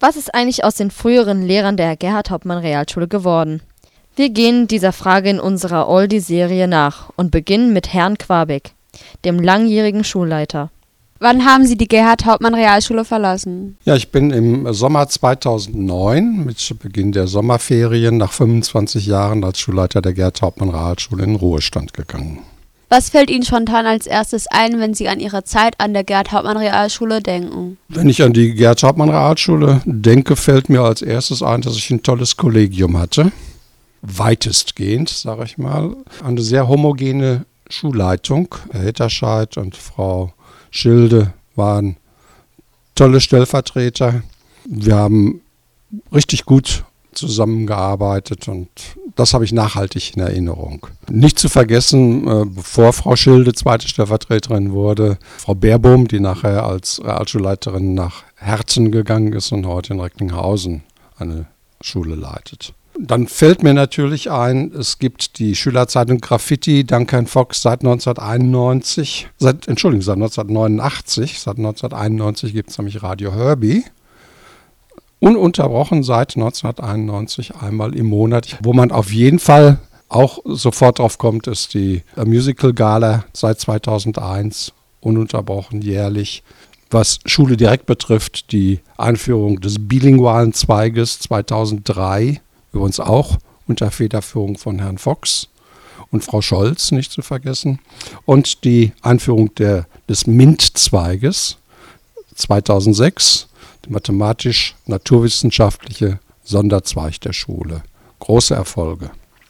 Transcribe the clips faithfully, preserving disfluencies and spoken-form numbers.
Was ist eigentlich aus den früheren Lehrern der Gerhart-Hauptmann-Realschule geworden? Wir gehen dieser Frage in unserer Oldie-Serie nach und beginnen mit Herrn Quabeck, dem langjährigen Schulleiter. Wann haben Sie die Gerhart-Hauptmann-Realschule verlassen? Ja, ich bin im Sommer zweitausendneun mit Beginn der Sommerferien nach fünfundzwanzig Jahren als Schulleiter der Gerhart-Hauptmann-Realschule in den Ruhestand gegangen. Was fällt Ihnen spontan als erstes ein, wenn Sie an Ihre Zeit an der Gerhart-Hauptmann-Realschule denken? Wenn ich an die Gerhart-Hauptmann-Realschule denke, fällt mir als erstes ein, dass ich ein tolles Kollegium hatte. Weitestgehend, sage ich mal. Eine sehr homogene Schulleitung. Herr Hitterscheid und Frau Schilde waren tolle Stellvertreter. Wir haben richtig gut zusammengearbeitet und das habe ich nachhaltig in Erinnerung. Nicht zu vergessen, bevor Frau Schilde zweite Stellvertreterin wurde, Frau Baerbohm, die nachher als Realschulleiterin nach Herten gegangen ist und heute in Recklinghausen eine Schule leitet. Dann fällt mir natürlich ein, es gibt die Schülerzeitung Graffiti, dank Herrn Fox seit neunzehnhunderteinundneunzig, seit, Entschuldigung, seit neunzehnhundertneunundachtzig, seit neunzehnhunderteinundneunzig gibt es nämlich Radio Herbie. Ununterbrochen seit neunzehnhunderteinundneunzig einmal im Monat. Wo man auf jeden Fall auch sofort drauf kommt, ist die Musical Gala seit zweitausendeins, ununterbrochen jährlich. Was Schule direkt betrifft, die Einführung des bilingualen Zweiges zweitausenddrei, übrigens auch unter Federführung von Herrn Fox und Frau Scholz, nicht zu vergessen. Und die Einführung der, des MINT-Zweiges zweitausendsechs, der mathematisch-naturwissenschaftliche Sonderzweig der Schule. Große Erfolge.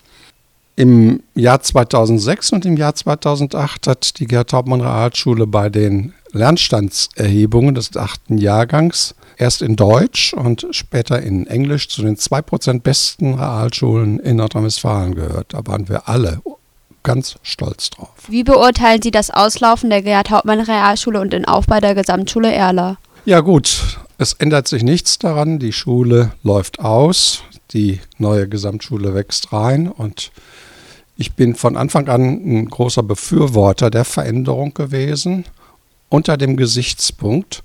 Im Jahr zweitausendsechs und im Jahr zweitausendacht hat die Gerhart-Hauptmann-Realschule bei den Lernstandserhebungen des achten Jahrgangs erst in Deutsch und später in Englisch zu den zwei Prozent besten Realschulen in Nordrhein-Westfalen gehört. Da waren wir alle ganz stolz drauf. Wie beurteilen Sie das Auslaufen der Gerhart-Hauptmann-Realschule und den Aufbau der Gesamtschule Erla? Ja gut, es ändert sich nichts daran. Die Schule läuft aus, die neue Gesamtschule wächst rein und ich bin von Anfang an ein großer Befürworter der Veränderung gewesen, unter dem Gesichtspunkt,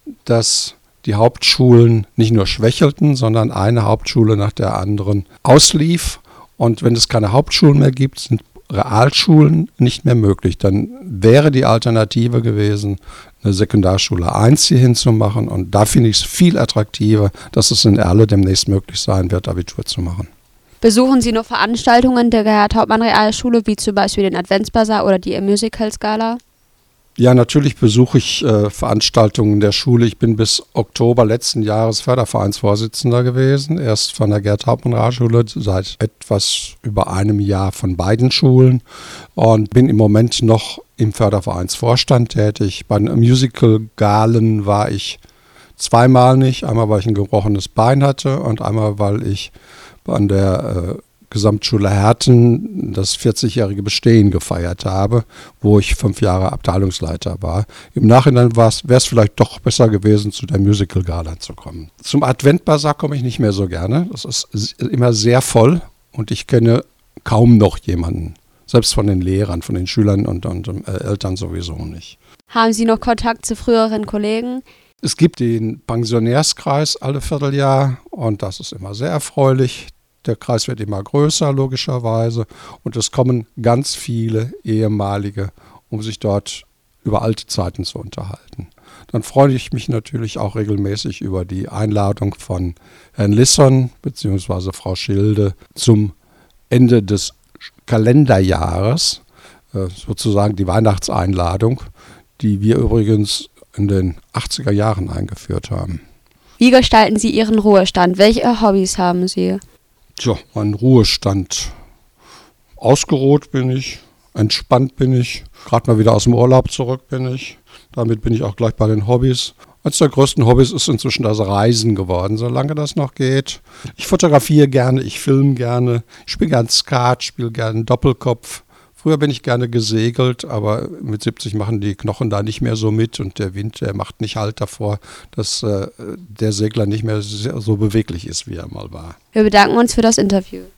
dass die Hauptschulen nicht nur schwächelten, sondern eine Hauptschule nach der anderen auslief. Und wenn es keine Hauptschulen mehr gibt, sind Realschulen nicht mehr möglich. Dann wäre die Alternative gewesen, eine Sekundarschule eins hier hinzumachen. Und da finde ich es viel attraktiver, dass es in Erle demnächst möglich sein wird, Abitur zu machen. Besuchen Sie noch Veranstaltungen der Gerhart-Hauptmann-Realschule, wie zum Beispiel den Adventsbasar oder die Musical-Gala? Ja, natürlich besuche ich äh, Veranstaltungen der Schule. Ich bin bis Oktober letzten Jahres Fördervereinsvorsitzender gewesen. Erst von der Gerhart-Hauptmann-Realschule, seit etwas über einem Jahr von beiden Schulen. Und bin im Moment noch im Fördervereinsvorstand tätig. Bei den Musical-Galen war ich zweimal nicht. Einmal, weil ich ein gebrochenes Bein hatte und einmal, weil ich an der äh, Gesamtschule Herten das vierzigjährige Bestehen gefeiert habe, wo ich fünf Jahre Abteilungsleiter war. Im Nachhinein wäre es vielleicht doch besser gewesen, zu der Musical-Gala zu kommen. Zum Adventbasar komme ich nicht mehr so gerne. Das ist immer sehr voll und ich kenne kaum noch jemanden. Selbst von den Lehrern, von den Schülern und, und äh, Eltern sowieso nicht. Haben Sie noch Kontakt zu früheren Kollegen? Es gibt den Pensionärskreis alle Vierteljahr und das ist immer sehr erfreulich. Der Kreis wird immer größer, logischerweise. Und es kommen ganz viele ehemalige, um sich dort über alte Zeiten zu unterhalten. Dann freue ich mich natürlich auch regelmäßig über die Einladung von Herrn Lisson bzw. Frau Schilde zum Ende des Kalenderjahres, sozusagen die Weihnachtseinladung, die wir übrigens in den achtziger Jahren eingeführt haben. Wie gestalten Sie Ihren Ruhestand? Welche Hobbys haben Sie? Tja, mein Ruhestand. Ausgeruht bin ich, entspannt bin ich, gerade mal wieder aus dem Urlaub zurück bin ich. Damit bin ich auch gleich bei den Hobbys. Eines der größten Hobbys ist inzwischen das Reisen geworden, solange das noch geht. Ich fotografiere gerne, ich filme gerne, ich spiele gerne Skat, spiele gerne Doppelkopf. Früher bin ich gerne gesegelt, aber mit siebzig machen die Knochen da nicht mehr so mit und der Wind, der macht nicht Halt davor, dass äh, der Segler nicht mehr so beweglich ist, wie er mal war. Wir bedanken uns für das Interview.